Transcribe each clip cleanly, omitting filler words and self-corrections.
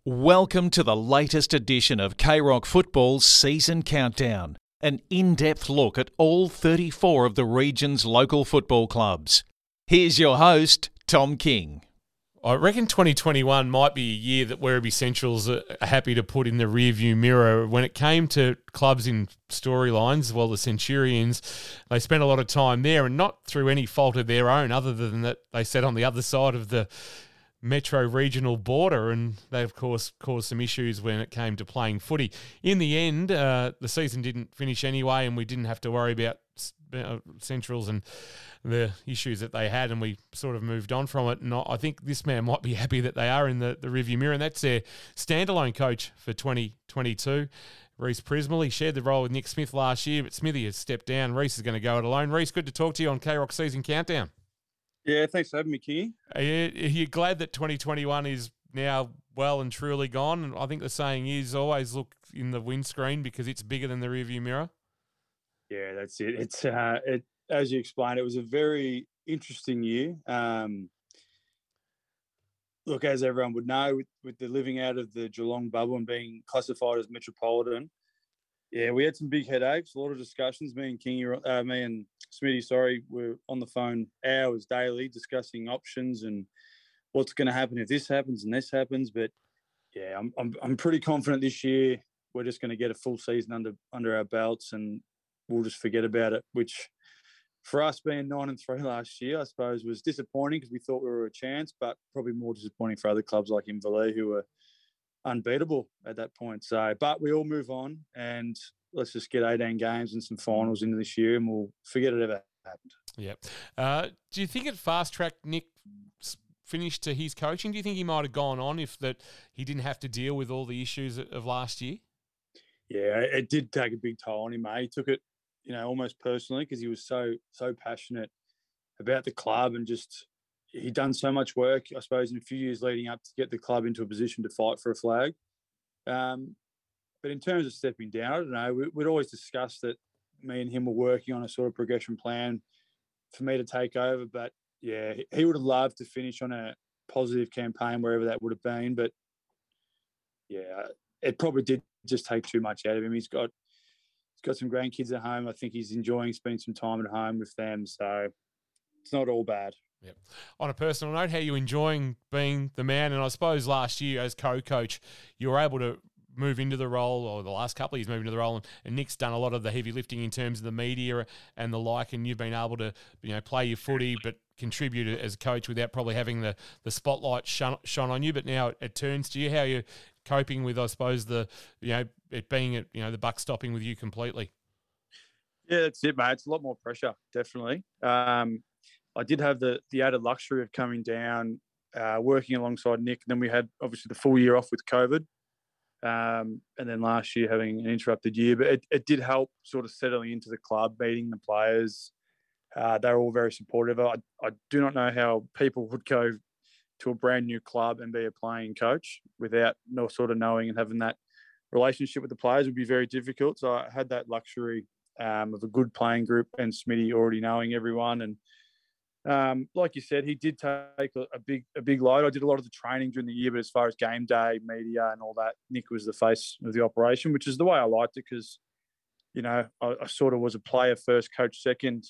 Welcome to the latest edition of K-Rock Football's Season Countdown, an in-depth look at all 34 of the region's local football clubs. Here's your host, Tom King. I reckon 2021 might be a year that Werribee Centrals are happy to put in the rearview mirror. When it came to clubs in storylines, well, the Centurions, they spent a lot of time there, and not through any fault of their own, other than that they sat on the other side of the metro regional border, and they of course caused some issues when it came to playing footy. In the end, the season didn't finish anyway, and we didn't have to worry about Centrals and the issues that they had, and we sort of moved on from it. And I think this man might be happy that they are in the rearview mirror, and that's their standalone coach for 2022, Reece Prismal. He shared the role with Nick Smith last year, but Smithy has stepped down. Reece is going to go it alone. Reece, good to talk to you on K-Rock Season Countdown. Yeah, thanks for having me, Kingy. Are you glad that 2021 is now well and truly gone? And I think the saying is always look in the windscreen because it's bigger than the rearview mirror. Yeah, that's it. It's as you explained, it was a very interesting year. Look, as everyone would know, with the living out of the Geelong bubble and being classified as metropolitan, yeah, we had some big headaches, a lot of discussions. Me and Smitty, were on the phone hours daily discussing options and what's going to happen if this happens and this happens. But yeah, I'm pretty confident this year we're just going to get a full season under our belts and we'll just forget about it. Which for us being 9-3 last year, I suppose was disappointing because we thought we were a chance, but probably more disappointing for other clubs like Inverleigh who were unbeatable at that point. So, but we all move on and let's just get 18 games and some finals into this year and we'll forget it ever happened. Yeah. Do you think it fast-tracked Nick finish to his coaching? Do you think he might have gone on if that he didn't have to deal with all the issues of last year? Yeah, it did take a big toll on him, mate. He took it, almost personally because he was so passionate about the club and just he'd done so much work, I suppose, in a few years leading up to get the club into a position to fight for a flag. But in terms of stepping down, I don't know, we'd always discussed that me and him were working on a sort of progression plan for me to take over. But, yeah, he would have loved to finish on a positive campaign, wherever that would have been. But, yeah, it probably did just take too much out of him. He's got some grandkids at home. I think he's enjoying spending some time at home with them. So it's not all bad. Yep. On a personal note, how are you enjoying being the man? And I suppose last year as co-coach, you were able to move into the role, or the last couple of years move into the role, and Nick's done a lot of the heavy lifting in terms of the media and the like, and you've been able to play your footy but contribute as a coach without probably having the spotlight shone on you. But now it turns to you. How are you coping with, I suppose, it being the buck stopping with you completely? Yeah, that's it, mate. It's a lot more pressure, definitely. I did have the added luxury of coming down, working alongside Nick. And then we had, obviously, the full year off with COVID. And then last year having an interrupted year. But it did help sort of settling into the club, meeting the players. They were all very supportive. I do not know how people would go to a brand new club and be a playing coach without sort of knowing and having that relationship with the players would be very difficult. So I had that luxury of a good playing group and Smitty already knowing everyone. And like you said, he did take a big load. I did a lot of the training during the year, but as far as game day, media and all that, Nick was the face of the operation, which is the way I liked it because, I sort of was a player first, coach second.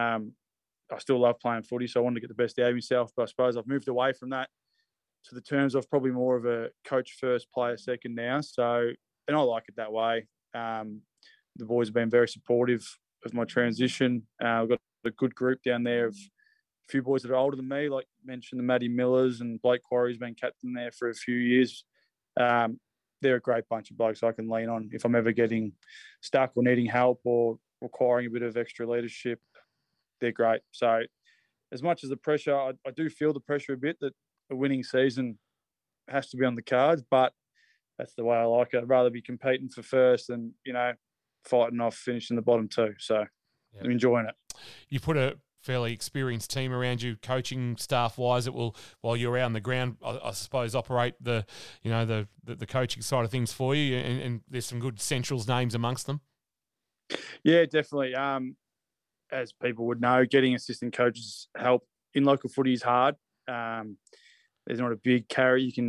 I still love playing footy, so I wanted to get the best out of myself. But I suppose I've moved away from that to the terms of probably more of a coach first, player second now. So, and I like it that way. The boys have been very supportive of my transition. I've got a good group down there of a few boys that are older than me, like you mentioned, the Matty Millers and Blake Quarry's been captain there for a few years. They're a great bunch of blokes I can lean on if I'm ever getting stuck or needing help or requiring a bit of extra leadership. They're great. So as much as the pressure, I do feel the pressure a bit that a winning season has to be on the cards, but that's the way I like it. I'd rather be competing for first than, fighting off finishing the bottom two. So I'm enjoying it. You put a fairly experienced team around you, coaching staff-wise. It will, while you're out on the ground, I suppose, operate the coaching side of things for you, and there's some good Centrals names amongst them. Yeah, definitely. As people would know, getting assistant coaches help in local footy is hard. There's not a big carry you can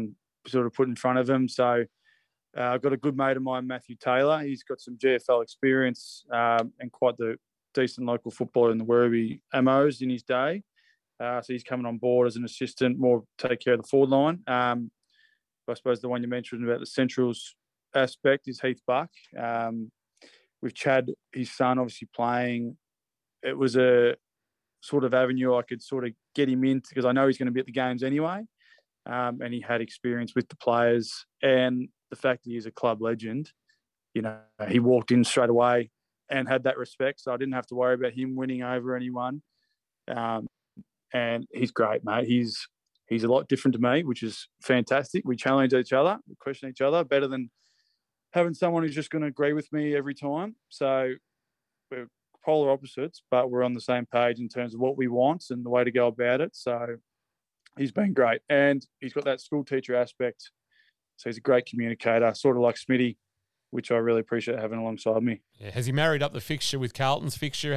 sort of put in front of him. So I've got a good mate of mine, Matthew Taylor. He's got some GFL experience and quite the decent local footballer in the Werribee Amos in his day. So he's coming on board as an assistant, more take care of the forward line. I suppose the one you mentioned about the Centrals aspect is Heath Buck. With Chad, his son, obviously playing, it was a sort of avenue I could sort of get him into because I know he's going to be at the games anyway. And he had experience with the players. And the fact that he's a club legend, he walked in straight away and had that respect. So I didn't have to worry about him winning over anyone. And he's great, mate. He's a lot different to me, which is fantastic. We challenge each other, we question each other, better than having someone who's just going to agree with me every time. So we're polar opposites, but we're on the same page in terms of what we want and the way to go about it. So he's been great. And he's got that school teacher aspect. So he's a great communicator, sort of like Smitty, which I really appreciate having alongside me. Yeah. Has he married up the fixture with Carlton's fixture?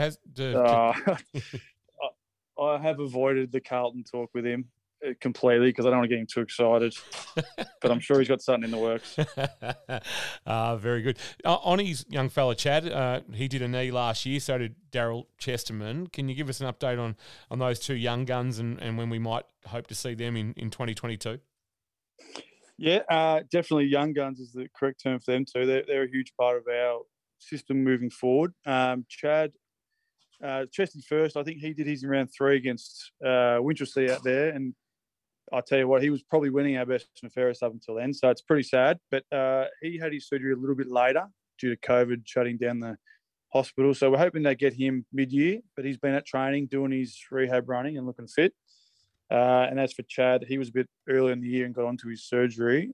I have avoided the Carlton talk with him completely because I don't want to get him too excited. But I'm sure he's got something in the works. Very good. On his young fella, Chad, he did a knee last year, so did Daryl Chesterman. Can you give us an update on those two young guns and when we might hope to see them in 2022? Yeah, definitely young guns is the correct term for them too. They're a huge part of our system moving forward. Chad, Chesty first, I think he did his in round 3 against Winchelsea out there. And I'll tell you what, he was probably winning our best and fairest up until then. So it's pretty sad. But he had his surgery a little bit later due to COVID shutting down the hospital. So we're hoping they get him mid-year. But he's been at training, doing his rehab running and looking fit. And as for Chad, he was a bit earlier in the year and got onto his surgery.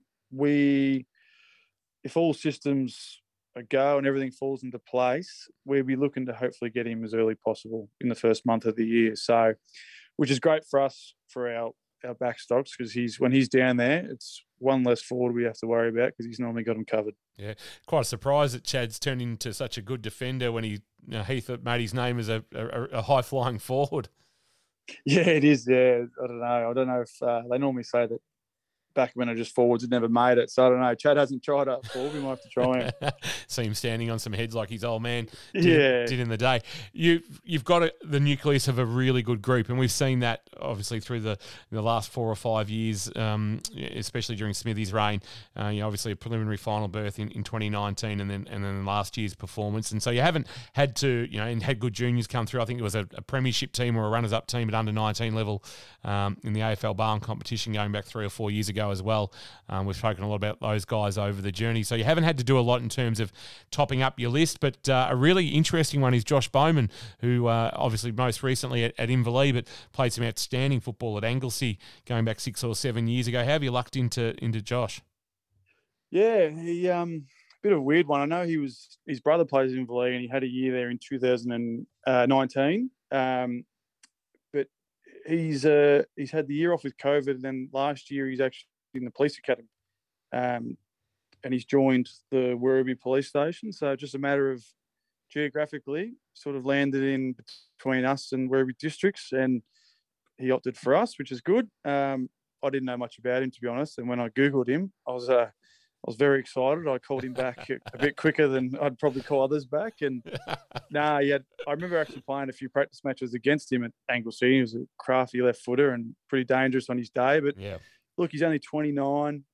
If all systems a go and everything falls into place, we'll be looking to hopefully get him as early possible in the first month of the year. So, which is great for us, for our backstops, because when he's down there, it's one less forward we have to worry about because he's normally got him covered. Yeah, quite a surprise that Chad's turned into such a good defender when Heath made his name as a high-flying forward. Yeah, it is. Yeah, I don't know if they normally say that back when I just forwards had never made it. So I don't know. Chad hasn't tried up forward. We might have to try him. See him standing on some heads like his old man did in the day. You've got the nucleus of a really good group, and we've seen that obviously through the last 4 or 5 years, especially during Smithy's reign. Obviously a preliminary final berth in 2019, and then last year's performance. And so you haven't had to, and had good juniors come through. I think it was a premiership team or a runners-up team at under 19 level in the AFL Barn competition going back 3 or 4 years ago as well. We've spoken a lot about those guys over the journey. So you haven't had to do a lot in terms of topping up your list, but a really interesting one is Josh Bowman, who obviously most recently at Inverleigh, but played some outstanding football at Anglesey going back 6 or 7 years ago. How have you lucked into Josh? Yeah, he bit of a weird one. I know his brother plays in Inverleigh and he had a year there in 2019. But he's had the year off with COVID, and then last year he's actually in the police academy, and he's joined the Werribee police station. So just a matter of geographically sort of landed in between us and Werribee districts, and he opted for us, which is good. I didn't know much about him, to be honest, and when I Googled him, I was very excited. I called him back a bit quicker than I'd probably call others back. And I remember actually playing a few practice matches against him at Anglesey. He was a crafty left footer and pretty dangerous on his day. But look, he's only 29.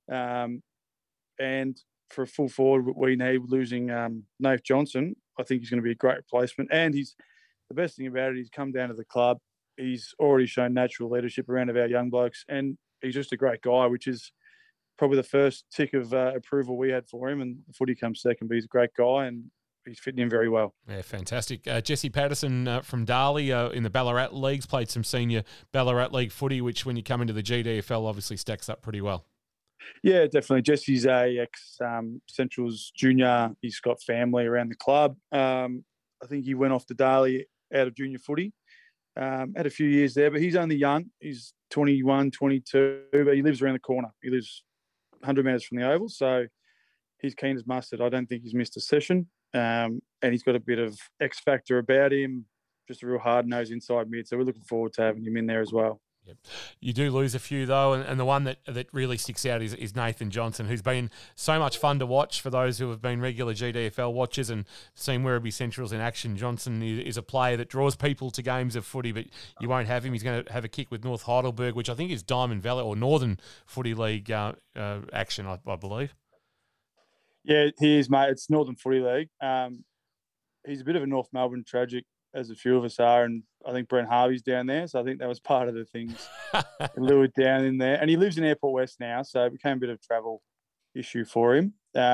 And for a full forward, we need losing Nath Johnson. I think he's going to be a great replacement. And the best thing about it, he's come down to the club. He's already shown natural leadership around of our young blokes. And he's just a great guy, which is probably the first tick of approval we had for him, and footy comes second, but he's a great guy and he's fitting in very well. Yeah, fantastic. Jesse Patterson from Darley in the Ballarat Leagues, played some senior Ballarat League footy, which when you come into the GDFL obviously stacks up pretty well. Yeah, definitely. Jesse's a ex-Centrals junior. He's got family around the club. I think he went off to Darley out of junior footy. Had a few years there, but he's only young. He's 21, 22, but he lives around the corner. He lives 100 metres from the Oval, so he's keen as mustard. I don't think he's missed a session, and he's got a bit of X factor about him, just a real hard-nosed inside mid, so we're looking forward to having him in there as well. Yep. You do lose a few, though, and the one that really sticks out is Nathan Johnson, who's been so much fun to watch for those who have been regular GDFL watchers and seen Werribee Centrals in action. Johnson is a player that draws people to games of footy, but you won't have him. He's going to have a kick with North Heidelberg, which I think is Diamond Valley or Northern Footy League action, I believe. Yeah, he is, mate. It's Northern Footy League. He's a bit of a North Melbourne tragic, as a few of us are, and I think Brent Harvey's down there, so I think that was part of the things that lured down in there. And he lives in Airport West now, so it became a bit of a travel issue for him.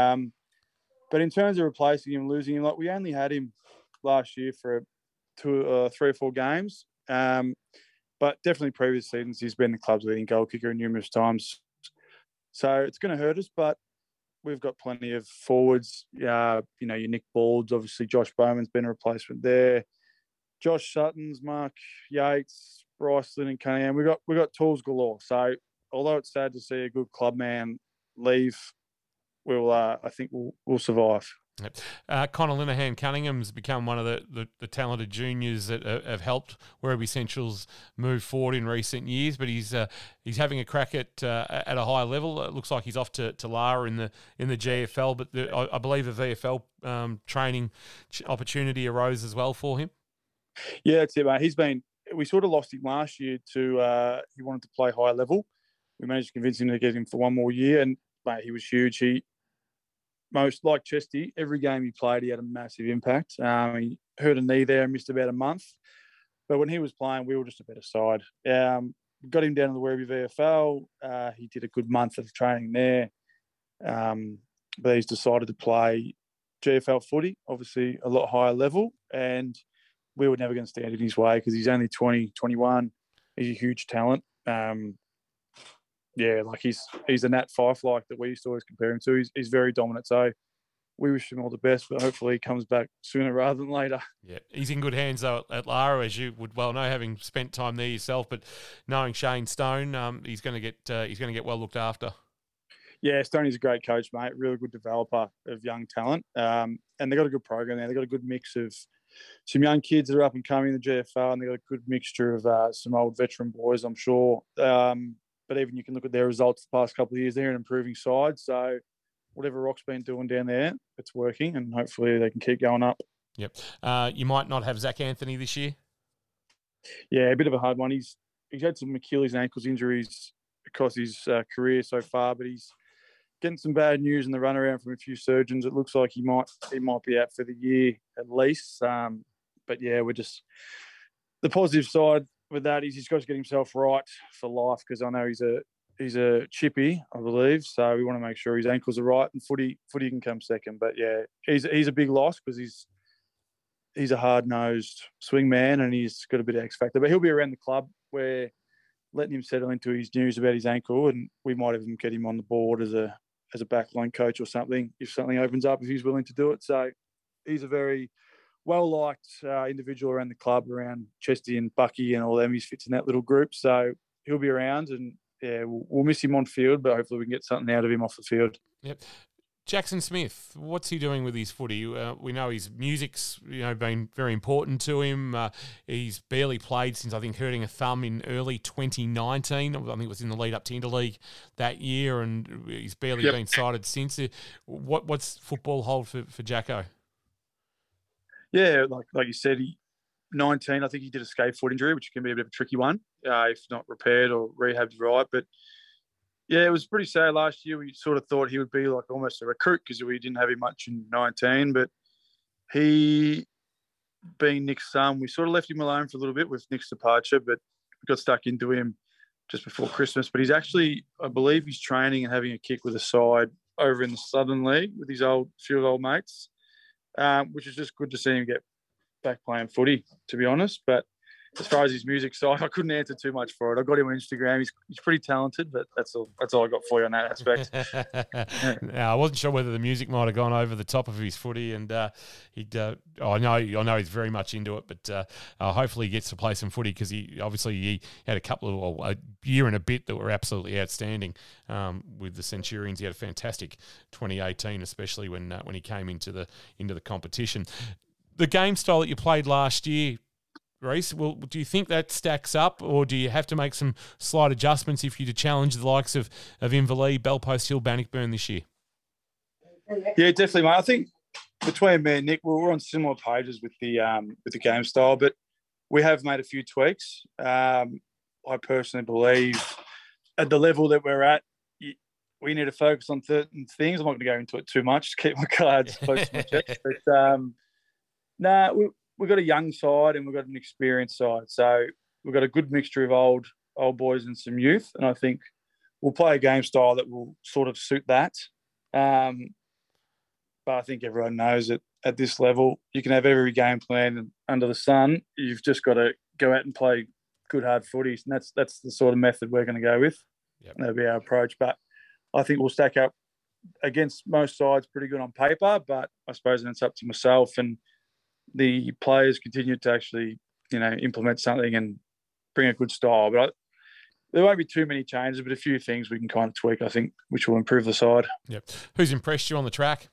But in terms of replacing him, losing him, like we only had him last year for 3 or 4 games. But definitely previous seasons, he's been the club's leading goal kicker numerous times. So it's going to hurt us, but we've got plenty of forwards. Your Nick Balds, obviously Josh Bowman's been a replacement there. Josh Suttons, Mark Yates, Bryce Lynn and Cunningham. We got tools galore. So although it's sad to see a good club man leave, I think we'll survive. Yep. Connor Linehan Cunningham's become one of the talented juniors that have helped Werribee Central's move forward in recent years. But he's having a crack at a high level. It looks like he's off to Lara in the GFL. But I believe a VFL training opportunity arose as well for him. Yeah, that's it, mate. We sort of lost him last year to he wanted to play high level. We managed to convince him to get him for one more year, and mate, he was huge. Most like Chesty, every game he played, he had a massive impact. He hurt a knee there and missed about a month. But when he was playing, we were just a better side. Got him down to the Werribee VFL. He did a good month of training there. But he's decided to play GFL footy, obviously a lot higher level. And we were never going to stand in his way because he's only 20, 21. He's a huge talent. Like he's a Nat Fife like that we used to always compare him to. He's very dominant. So we wish him all the best, but hopefully he comes back sooner rather than later. Yeah, he's in good hands though at Lara, as you would well know, having spent time there yourself. But knowing Shane Stone, he's going to get well looked after. Yeah, Stoney's a great coach, mate. Really good developer of young talent, and they've got a good program there. They've got a good mix of some young kids that are up and coming in the GFL, and they've got a good mixture of some old veteran boys, I'm sure. But even you can look at their results the past couple of years, they're an improving side. So whatever Rock's been doing down there, it's working, and hopefully they can keep going up. Yep. You might not have Zach Anthony this year. Yeah, a bit of a hard one. He's had some Achilles and ankles injuries across his career so far, but he's getting some bad news in the runaround from a few surgeons. It looks like he might be out for the year at least. But yeah, we're just the positive side with that is he's got to get himself right for life, because I know he's a chippy, I believe. So we want to make sure his ankles are right, and footy can come second. But yeah, he's a big loss because he's a hard-nosed swing man and he's got a bit of X factor. But he'll be around the club. We're letting him settle into his news about his ankle, and we might even get him on the board as a backline coach or something if something opens up, if he's willing to do it. So he's a very well-liked individual around the club, around Chesty and Bucky and all them. He fits in that little group. So he'll be around, and yeah, we'll miss him on field, but hopefully we can get something out of him off the field. Yep. Jackson Smith, what's he doing with his footy? We know his music's been very important to him. He's barely played since, I think, hurting a thumb in early 2019. I think it was in the lead up to Interleague that year, and he's barely been cited since. What's football hold for Jacko? Yeah, like you said, 19, I think he did a scaped foot injury, which can be a bit of a tricky one if not repaired or rehabbed right. But yeah, it was pretty sad last year. We sort of thought he would be like almost a recruit because we didn't have him much in 19. But he, being Nick's son, we sort of left him alone for a little bit with Nick's departure, but we got stuck into him just before Christmas. But he's actually, I believe he's training and having a kick with a side over in the Southern League with his few old mates, which is just good to see him get back playing footy, to be honest. But as far as his music side, I couldn't answer too much for it. I got him on Instagram. He's pretty talented, but that's all I got for you on that aspect. Now, I wasn't sure whether the music might have gone over the top of his footy, and I know he's very much into it. But hopefully he gets to play some footy, because he had a year and a bit that were absolutely outstanding with the Centurions. He had a fantastic 2018, especially when he came into the competition. The game style that you played last year, Reece. Well, do you think that stacks up, or do you have to make some slight adjustments if you to challenge the likes of Inverleigh, Belpost Hill, Bannockburn this year? Yeah, definitely, mate. I think between me and Nick, we're on similar pages with the game style, but we have made a few tweaks. I personally believe at the level that we're at, we need to focus on certain things. I'm not going to go into it too much, just keep my cards close to my chest. But we've got a young side and we've got an experienced side. So we've got a good mixture of old boys and some youth. And I think we'll play a game style that will sort of suit that. But I think everyone knows that at this level, you can have every game plan under the sun. You've just got to go out and play good, hard footies. And that's the sort of method we're going to go with. Yep. That'll be our approach. But I think we'll stack up against most sides pretty good on paper. But I suppose then it's up to myself and the players continue to actually, implement something and bring a good style. But there won't be too many changes, but a few things we can kind of tweak, I think, which will improve the side. Yep. Who's impressed you on the track?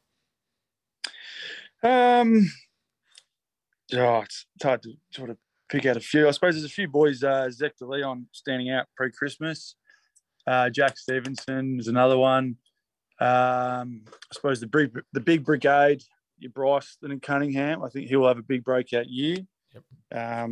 It's hard to sort of pick out a few. I suppose there's a few boys, Zach DeLeon standing out pre-Christmas. Jack Stevenson is another one. I suppose the big brigade, your Bryce and Cunningham. I think he'll have a big breakout year. Yep. I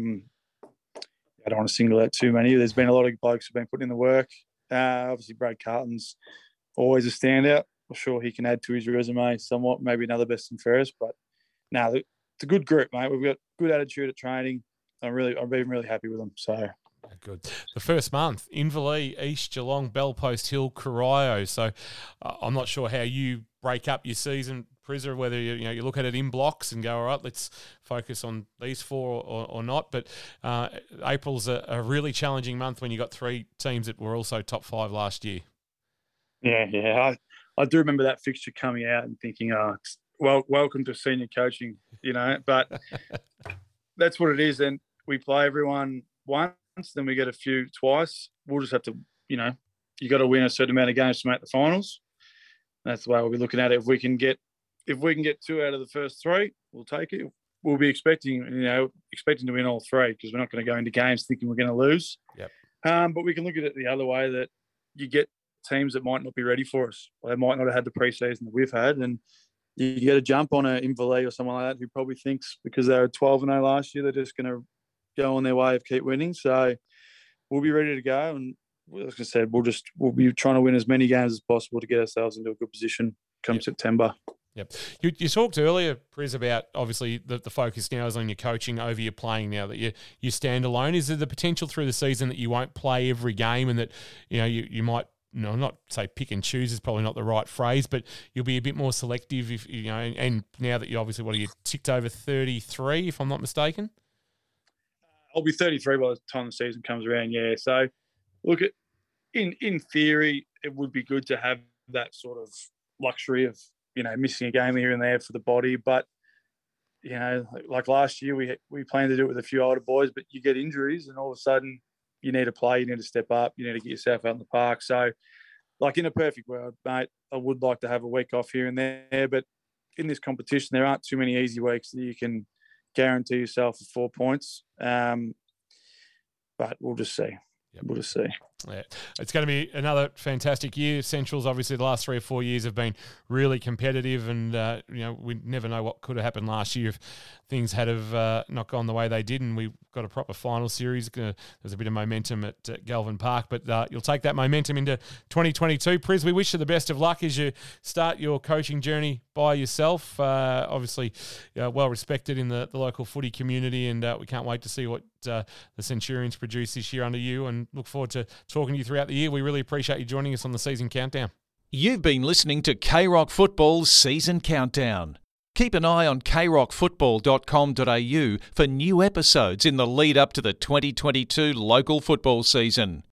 don't want to single out too many. There's been a lot of blokes who've been putting in the work. Obviously, Brad Carlton's always a standout. I'm sure he can add to his resume somewhat, maybe another best and fairest. But no, it's a good group, mate. We've got good attitude at training. I've been really happy with them. So good. The first month, Inverleigh, East Geelong, Belpost Hill, Corio. So I'm not sure how you break up your season, Prizzer, whether you look at it in blocks and go, all right, let's focus on these four or not. But April's a really challenging month when you got three teams that were also top five last year. Yeah. I do remember that fixture coming out and thinking, welcome to senior coaching, but that's what it is. And we play everyone once, then we get a few twice. We'll just have to, you got to win a certain amount of games to make the finals. That's the way we'll be looking at it. If we can get 2 out of the first 3, we'll take it. We'll be expecting to win all 3 because we're not going to go into games thinking we're going to lose. Yep. But we can look at it the other way, that you get teams that might not be ready for us. They might not have had the preseason that we've had, and you get a jump on a Inverleigh or someone like that who probably thinks because they were 12-0 last year, they're just going to go on their way of keep winning. So we'll be ready to go, and like I said, we'll be trying to win as many games as possible to get ourselves into a good position come September. Yep. You talked earlier, Priz, about obviously the focus now is on your coaching over your playing now that you stand alone. Is there the potential through the season that you won't play every game and that you might not say pick and choose is probably not the right phrase, but you'll be a bit more selective if and now that you obviously you ticked over 33 if I'm not mistaken? I'll be 33 by the time the season comes around, yeah. So look, in theory, it would be good to have that sort of luxury of missing a game here and there for the body. But, like last year, we planned to do it with a few older boys, but you get injuries and all of a sudden you need to play, you need to step up, you need to get yourself out in the park. So, like in a perfect world, mate, I would like to have a week off here and there. But in this competition, there aren't too many easy weeks that you can guarantee yourself 4 points. But we'll just see. Yep. We'll just see. Yeah. It's going to be another fantastic year. Central's obviously the last 3 or 4 years have been really competitive, and we never know what could have happened last year if things had have not gone the way they did, and we got a proper final series. There's a bit of momentum at Galvin Park, but you'll take that momentum into 2022. Priz, we wish you the best of luck as you start your coaching journey by yourself. Obviously, well respected in the local footy community, and we can't wait to see what the Centurions produce this year under you, and look forward to talking to you throughout the year. We really appreciate you joining us on the Season Countdown. You've been listening to K-Rock Football's Season Countdown. Keep an eye on krockfootball.com.au for new episodes in the lead up to the 2022 local football season.